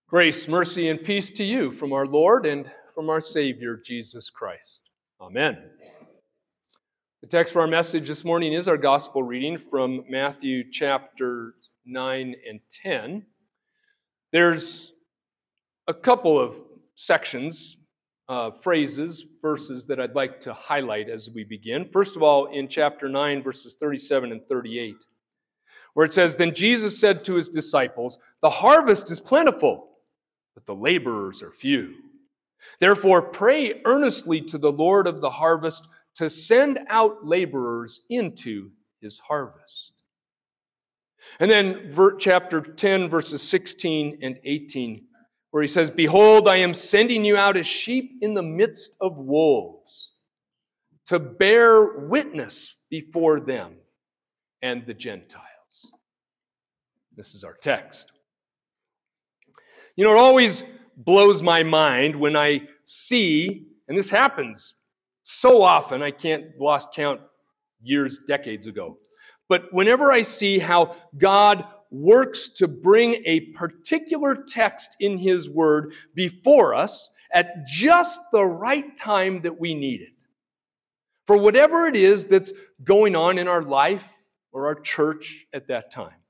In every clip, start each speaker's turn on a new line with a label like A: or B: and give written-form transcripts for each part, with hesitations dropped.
A: Grace, mercy, and peace to you from our Lord and from our Savior, Jesus Christ. Amen. The text for our message this morning is our gospel reading from Matthew chapter 9 and 10. There's a couple of sections, phrases, verses that I'd like to highlight as we begin. First of all, in chapter 9, verses 37 and 38, where it says, "Then Jesus said to his disciples, 'The harvest is plentiful, but the laborers are few. Therefore, pray earnestly to the Lord of the harvest to send out laborers into his harvest.'" And then chapter 10, verses 16 and 18, where he says, "Behold, I am sending you out as sheep in the midst of wolves, to bear witness before them and the Gentiles." This is our text. You know, it always blows my mind when I see, and this happens so often, I lost count years, decades ago. But whenever I see how God works to bring a particular text in His Word before us at just the right time that we need it, for whatever it is that's going on in our life or our church at that time.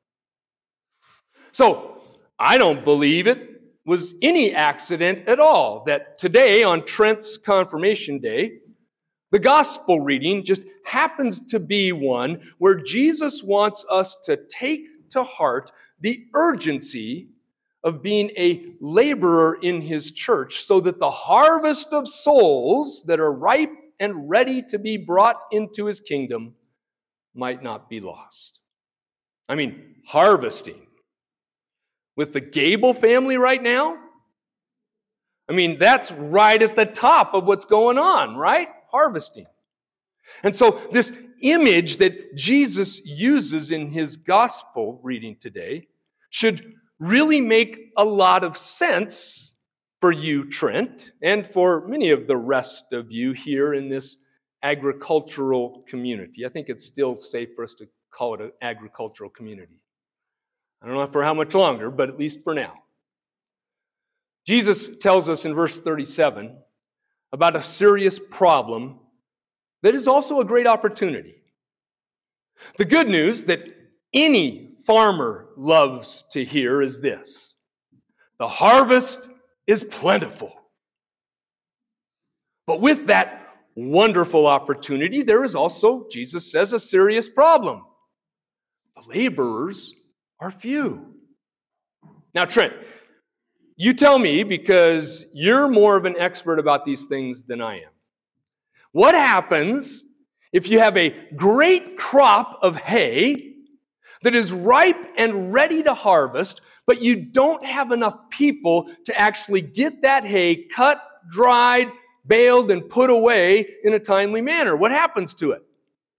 A: So, I don't believe it was any accident at all that today, on Trent's confirmation day, the gospel reading just happens to be one where Jesus wants us to take to heart the urgency of being a laborer in His church so that the harvest of souls that are ripe and ready to be brought into His kingdom might not be lost. I mean, harvesting. With the Gable family right now, I mean, that's right at the top of what's going on, right? Harvesting. And so this image that Jesus uses in His gospel reading today should really make a lot of sense for you, Trent, and for many of the rest of you here in this agricultural community. I think it's still safe for us to call it an agricultural community. I don't know for how much longer, but at least for now. Jesus tells us in verse 37 about a serious problem that is also a great opportunity. The good news that any farmer loves to hear is this: the harvest is plentiful. But with that wonderful opportunity, there is also, Jesus says, a serious problem. The laborers are few. Now, Trent, you tell me, because you're more of an expert about these things than I am. What happens if you have a great crop of hay that is ripe and ready to harvest, but you don't have enough people to actually get that hay cut, dried, baled, and put away in a timely manner? What happens to it?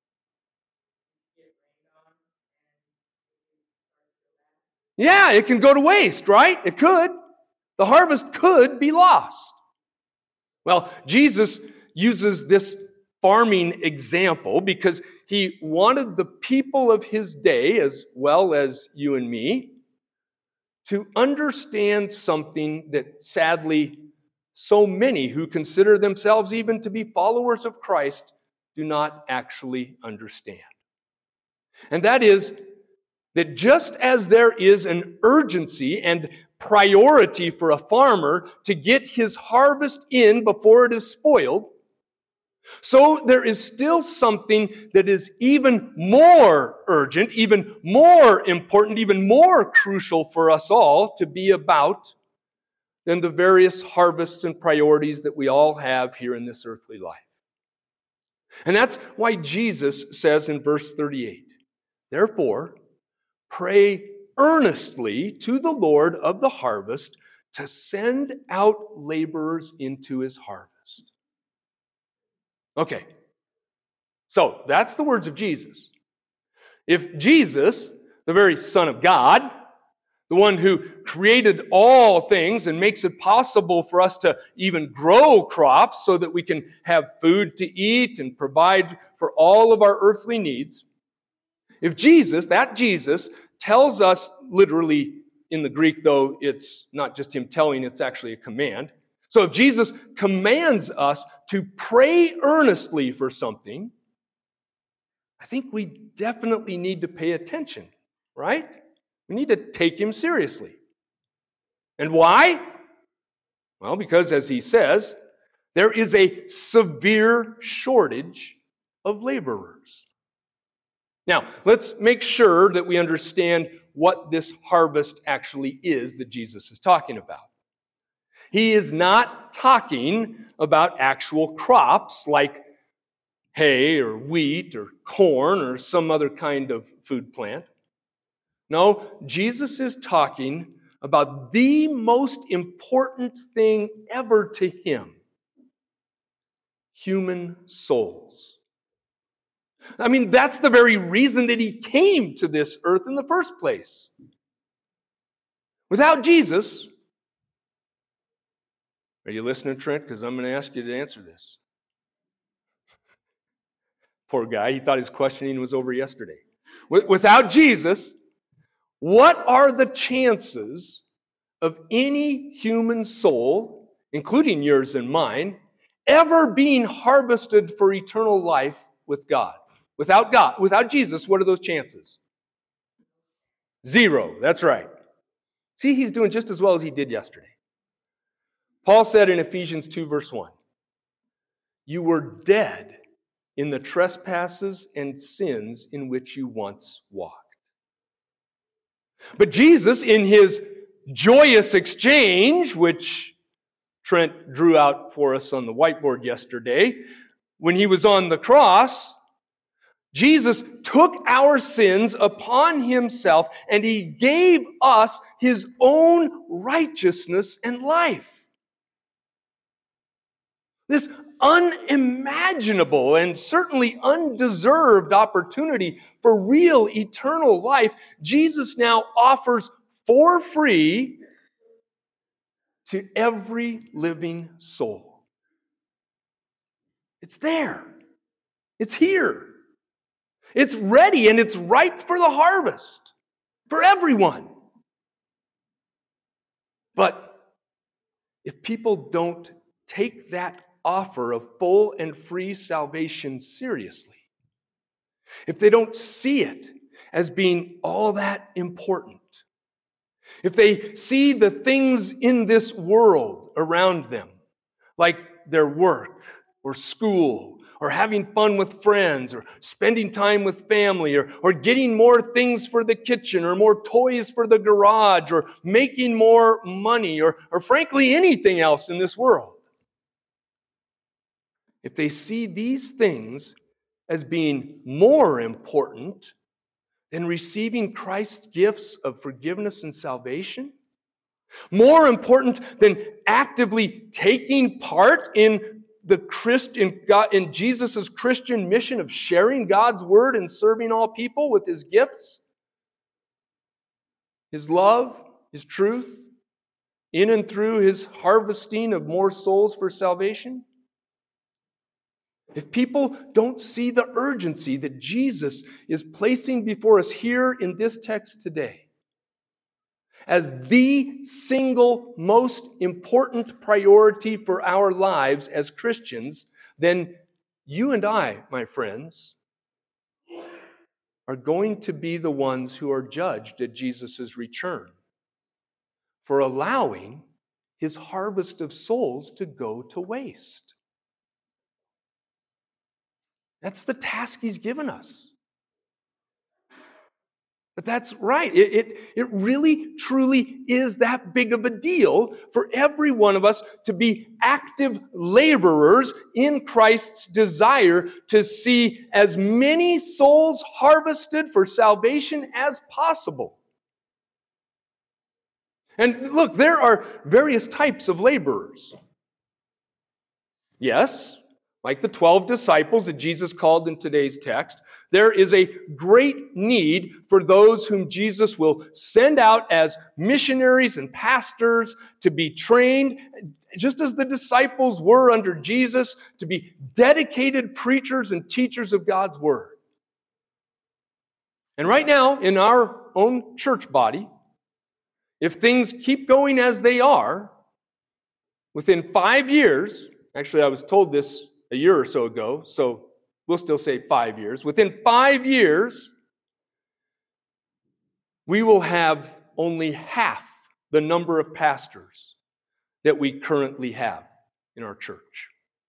A: Yeah, it can go to waste, right? It could. The harvest could be lost. Well, Jesus uses this farming example because He wanted the people of His day, as well as you and me, to understand something that sadly so many who consider themselves even to be followers of Christ do not actually understand. And that is that just as there is an urgency and priority for a farmer to get his harvest in before it is spoiled, so there is still something that is even more urgent, even more important, even more crucial for us all to be about than the various harvests and priorities that we all have here in this earthly life. And that's why Jesus says in verse 38, "Therefore, pray earnestly to the Lord of the harvest to send out laborers into His harvest." Okay, so that's the words of Jesus. If Jesus, the very Son of God, the one who created all things and makes it possible for us to even grow crops so that we can have food to eat and provide for all of our earthly needs, if Jesus, that Jesus, tells us literally in the Greek, though, it's not just him telling, it's actually a command. So if Jesus commands us to pray earnestly for something, I think we definitely need to pay attention, right? We need to take him seriously. And why? Well, because as he says, there is a severe shortage of laborers. Now, let's make sure that we understand what this harvest actually is that Jesus is talking about. He is not talking about actual crops like hay or wheat or corn or some other kind of food plant. No, Jesus is talking about the most important thing ever to him: human souls. I mean, that's the very reason that he came to this earth in the first place. Without Jesus, are you listening, Trent? Because I'm going to ask you to answer this. Poor guy, he thought his questioning was over yesterday. Without Jesus, what are the chances of any human soul, including yours and mine, ever being harvested for eternal life with God? Without Jesus, what are those chances? 0, that's right. See, he's doing just as well as he did yesterday. Paul said in Ephesians 2, verse 1, "You were dead in the trespasses and sins in which you once walked." But Jesus, in his joyous exchange, which Trent drew out for us on the whiteboard yesterday, when he was on the cross, Jesus took our sins upon himself and he gave us his own righteousness and life. This unimaginable and certainly undeserved opportunity for real eternal life, Jesus now offers for free to every living soul. It's there. It's here. It's ready and it's ripe for the harvest for everyone. But if people don't take that offer of full and free salvation seriously, if they don't see it as being all that important, if they see the things in this world around them, like their work or school, or having fun with friends, or spending time with family, or getting more things for the kitchen, or more toys for the garage, or making more money, or frankly anything else in this world, if they see these things as being more important than receiving Christ's gifts of forgiveness and salvation, more important than actively taking part in in Jesus' Christian mission of sharing God's word and serving all people with his gifts, his love, his truth, in and through his harvesting of more souls for salvation, if people don't see the urgency that Jesus is placing before us here in this text today as the single most important priority for our lives as Christians, then you and I, my friends, are going to be the ones who are judged at Jesus' return for allowing his harvest of souls to go to waste. That's the task he's given us. But that's right. It really, truly is that big of a deal for every one of us to be active laborers in Christ's desire to see as many souls harvested for salvation as possible. And look, there are various types of laborers. Yes, like the 12 disciples that Jesus called in today's text, there is a great need for those whom Jesus will send out as missionaries and pastors to be trained, just as the disciples were under Jesus, to be dedicated preachers and teachers of God's word. And right now, in our own church body, if things keep going as they are, within 5 years, actually I was told this a year or so ago, so we'll still say 5 years. Within 5 years, we will have only half the number of pastors that we currently have in our church.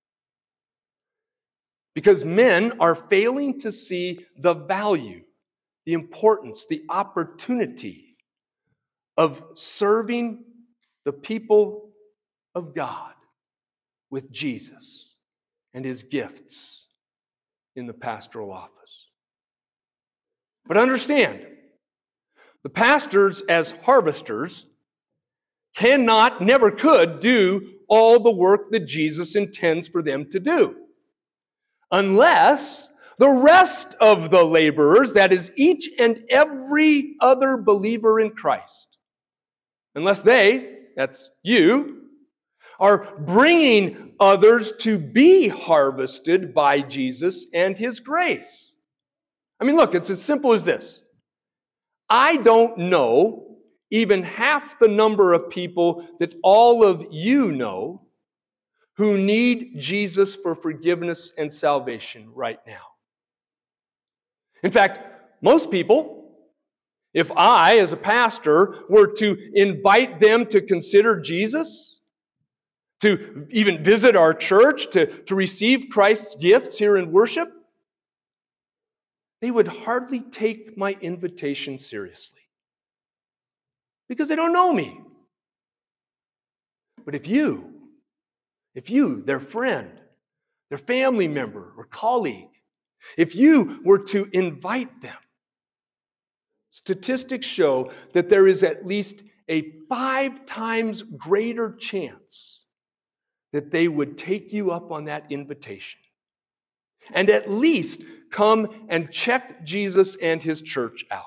A: Because men are failing to see the value, the importance, the opportunity of serving the people of God with Jesus and His gifts in the pastoral office. But understand, the pastors as harvesters cannot, never could, do all the work that Jesus intends for them to do, unless the rest of the laborers, that is, each and every other believer in Christ, unless they, that's you, are bringing others to be harvested by Jesus and His grace. I mean, look, it's as simple as this. I don't know even half the number of people that all of you know who need Jesus for forgiveness and salvation right now. In fact, most people, if I, as a pastor, were to invite them to consider Jesus, to even visit our church, to receive Christ's gifts here in worship, they would hardly take my invitation seriously because they don't know me. But if you, their friend, their family member or colleague, if you were to invite them, statistics show that there is at least a 5 times greater chance that they would take you up on that invitation and at least come and check Jesus and His church out.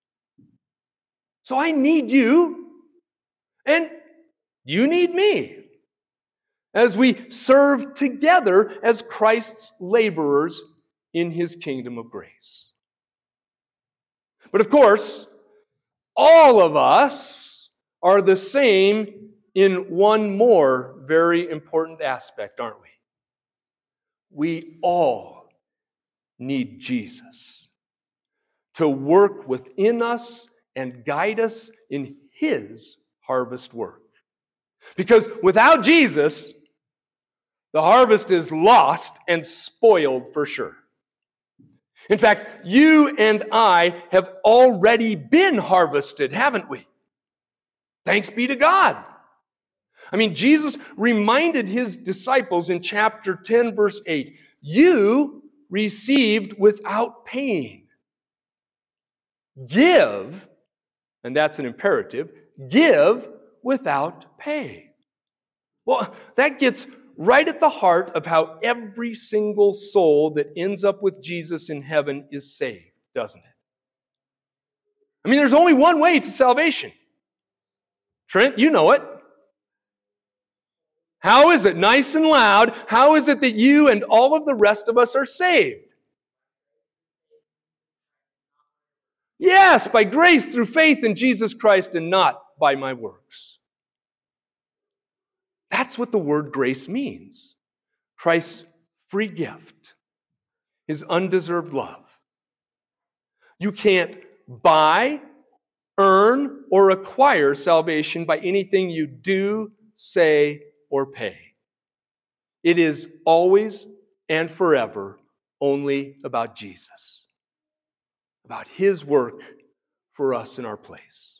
A: So I need you, and you need me, as we serve together as Christ's laborers in His kingdom of grace. But of course, all of us are the same in one more very important aspect, aren't we? We all need Jesus to work within us and guide us in His harvest work. Because without Jesus, the harvest is lost and spoiled for sure. In fact, you and I have already been harvested, haven't we? Thanks be to God. I mean, Jesus reminded His disciples in chapter 10, verse 8, you received without paying. Give, and that's an imperative, give without pay. Well, that gets right at the heart of how every single soul that ends up with Jesus in heaven is saved, doesn't it? I mean, there's only one way to salvation. Trent, you know it. How is it, nice and loud, how is it that you and all of the rest of us are saved? Yes, by grace through faith in Jesus Christ and not by my works. That's what the word grace means. Christ's free gift, His undeserved love. You can't buy, earn, or acquire salvation by anything you do, say, or pay. It is always and forever only about Jesus, about His work for us in our place.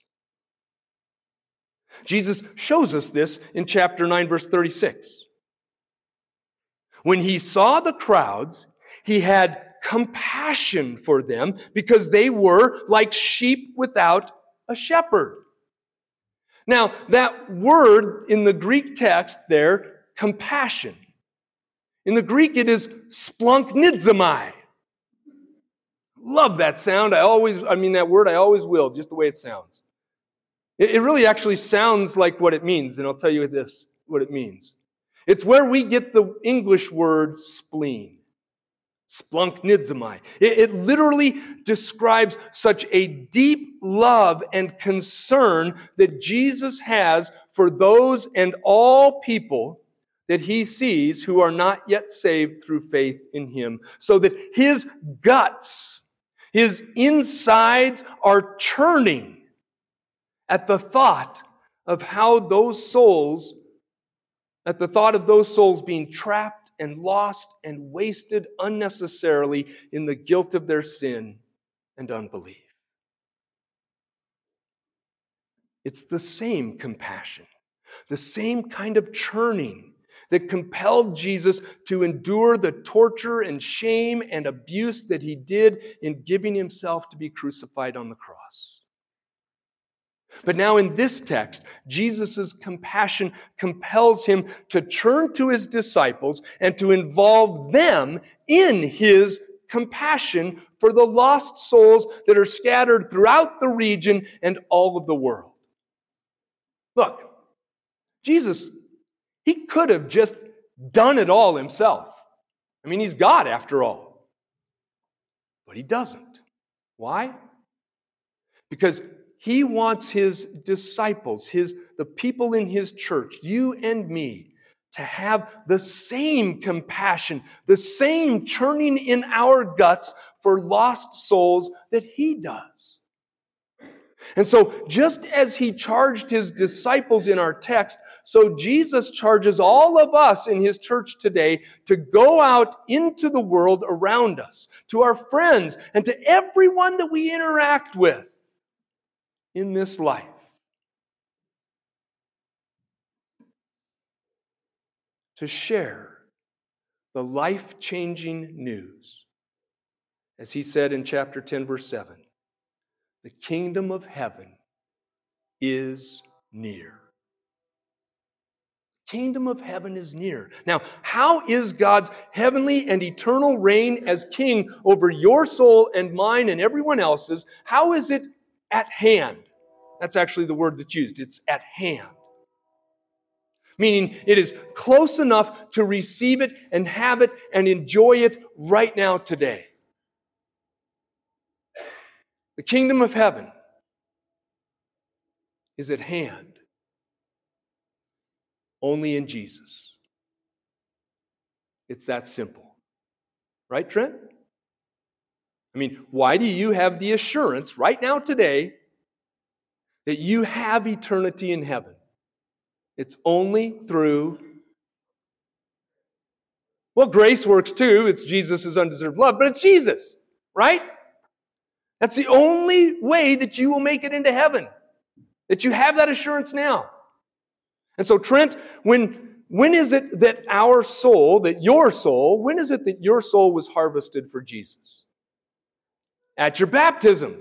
A: Jesus shows us this in chapter 9, verse 36. When He saw the crowds, He had compassion for them because they were like sheep without a shepherd. Now, that word in the Greek text there, compassion, in the Greek it is splanchnizomai. Love that sound. That word, I always will, just the way it sounds. It really actually sounds like what it means, and I'll tell you what it means. It's where we get the English word spleen. Splunk nidzamai. It literally describes such a deep love and concern that Jesus has for those and all people that he sees who are not yet saved through faith in him. So that his guts, his insides are churning at the thought of how those souls, at the thought of those souls being trapped and lost and wasted unnecessarily in the guilt of their sin and unbelief. It's the same compassion, the same kind of churning that compelled Jesus to endure the torture and shame and abuse that he did in giving himself to be crucified on the cross. But now in this text, Jesus' compassion compels him to turn to his disciples and to involve them in his compassion for the lost souls that are scattered throughout the region and all of the world. Look, Jesus, he could have just done it all himself. I mean, he's God after all. But he doesn't. Why? Because he wants his disciples, the people in his church, you and me, to have the same compassion, the same churning in our guts for lost souls that he does. And so, just as he charged his disciples in our text, so Jesus charges all of us in his church today to go out into the world around us, to our friends, and to everyone that we interact with in this life. To share the life-changing news. As he said in chapter 10, verse 7, the kingdom of heaven is near. Kingdom of heaven is near. Now, how is God's heavenly and eternal reign as king over your soul and mine and everyone else's, how is it at hand? That's actually the word that's used. It's at hand. Meaning it is close enough to receive it and have it and enjoy it right now today. The kingdom of heaven is at hand only in Jesus. It's that simple. Right, Trent? I mean, why do you have the assurance right now today that you have eternity in heaven? It's only through, well, grace works too. It's Jesus' undeserved love, but it's Jesus, right? That's the only way that you will make it into heaven, that you have that assurance now. And so, Trent, when is it that our soul, that your soul, when is it that your soul was harvested for Jesus? At your baptism.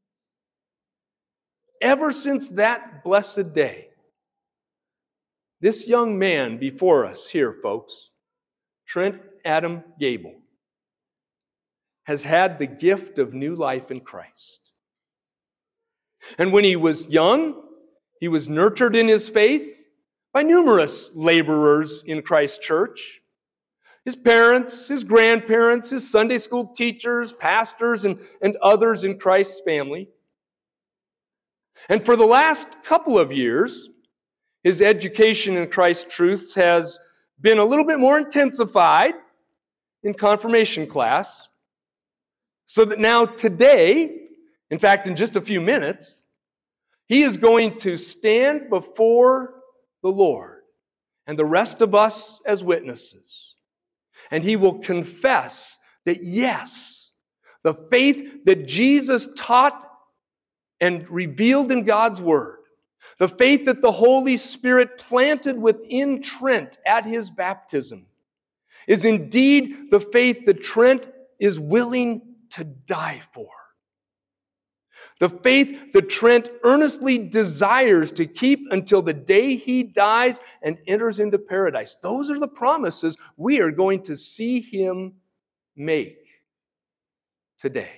A: Ever since that blessed day, this young man before us here, folks, Trent Adam Gable, has had the gift of new life in Christ. And when he was young, he was nurtured in his faith by numerous laborers in Christ's church. His parents, his grandparents, his Sunday school teachers, pastors, and others in Christ's family. And for the last couple of years, his education in Christ's truths has been a little bit more intensified in confirmation class, so that now today, in fact, in just a few minutes, he is going to stand before the Lord and the rest of us as witnesses. And he will confess that, yes, the faith that Jesus taught and revealed in God's Word, the faith that the Holy Spirit planted within Trent at his baptism, is indeed the faith that Trent is willing to die for. The faith that Trent earnestly desires to keep until the day he dies and enters into paradise. Those are the promises we are going to see him make today.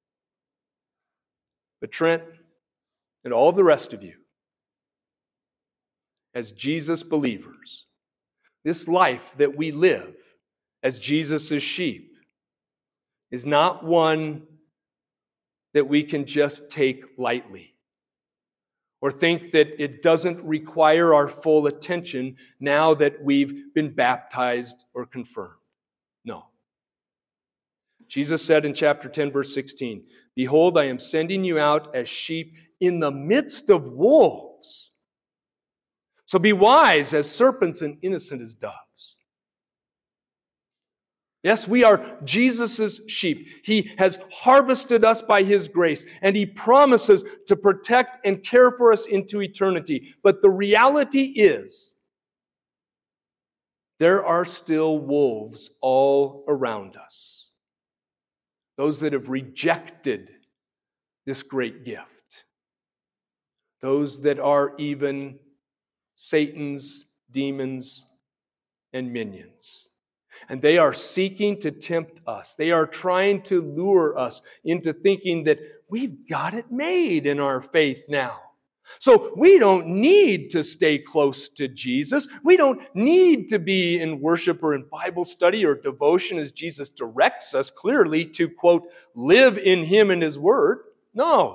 A: But Trent and all the rest of you, as Jesus believers, this life that we live as Jesus' sheep, is not one that we can just take lightly or think that it doesn't require our full attention now that we've been baptized or confirmed. No. Jesus said in chapter 10, verse 16, "Behold, I am sending you out as sheep in the midst of wolves. So be wise as serpents and innocent as doves." Yes, we are Jesus' sheep. He has harvested us by His grace, and He promises to protect and care for us into eternity. But the reality is, there are still wolves all around us. Those that have rejected this great gift. Those that are even Satan's demons and minions. And they are seeking to tempt us. They are trying to lure us into thinking that we've got it made in our faith now. So we don't need to stay close to Jesus. We don't need to be in worship or in Bible study or devotion as Jesus directs us clearly to, quote, live in Him and His Word. No.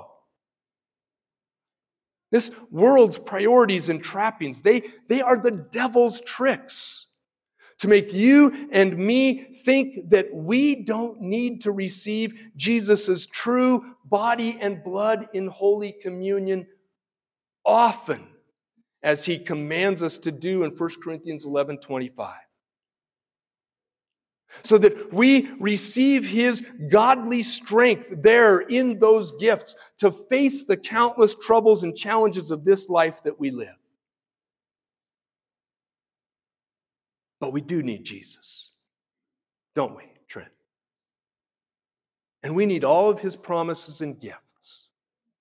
A: This world's priorities and trappings, they are the devil's tricks to make you and me think that we don't need to receive Jesus' true body and blood in Holy Communion often, as He commands us to do in 1 Corinthians 11:25. So that we receive His godly strength there in those gifts to face the countless troubles and challenges of this life that we live. But we do need Jesus, don't we, Trent? And we need all of His promises and gifts.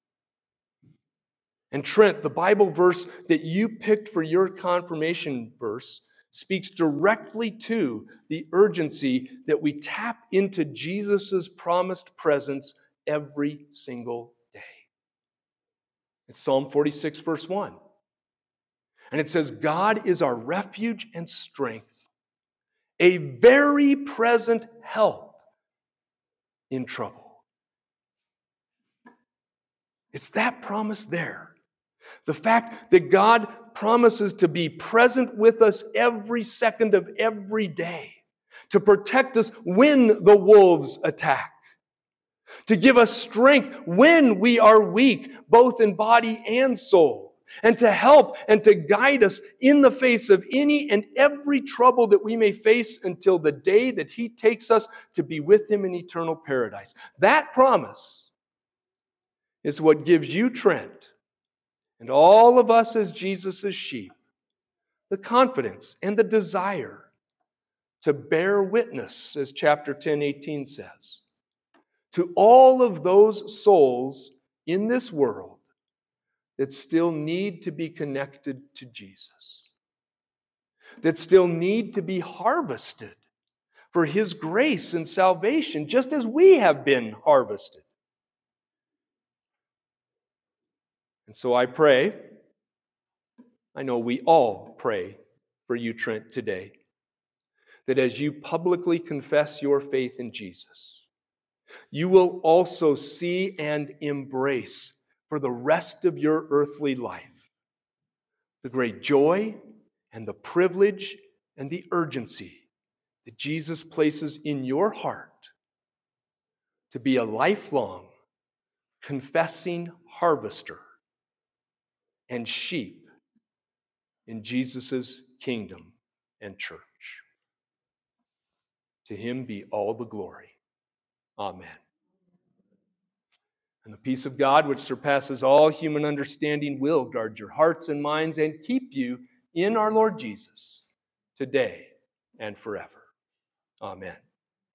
A: And Trent, the Bible verse that you picked for your confirmation verse speaks directly to the urgency that we tap into Jesus' promised presence every single day. It's Psalm 46, verse 1. And it says, "God is our refuge and strength, a very present help in trouble." It's that promise there. The fact that God promises to be present with us every second of every day, to protect us when the wolves attack, to give us strength when we are weak, both in body and soul, and to help and to guide us in the face of any and every trouble that we may face until the day that He takes us to be with Him in eternal paradise. That promise is what gives you, Trent, and all of us as Jesus' sheep, the confidence and the desire to bear witness, as chapter 10:18 says, to all of those souls in this world that still need to be connected to Jesus, that still need to be harvested for His grace and salvation, just as we have been harvested. And so I pray, I know we all pray for you, Trent, today, that as you publicly confess your faith in Jesus, you will also see and embrace for the rest of your earthly life the great joy and the privilege and the urgency that Jesus places in your heart to be a lifelong, confessing harvester and sheep in Jesus' kingdom and church. To Him be all the glory. Amen. And the peace of God, which surpasses all human understanding, will guard your hearts and minds and keep you in our Lord Jesus today and forever. Amen.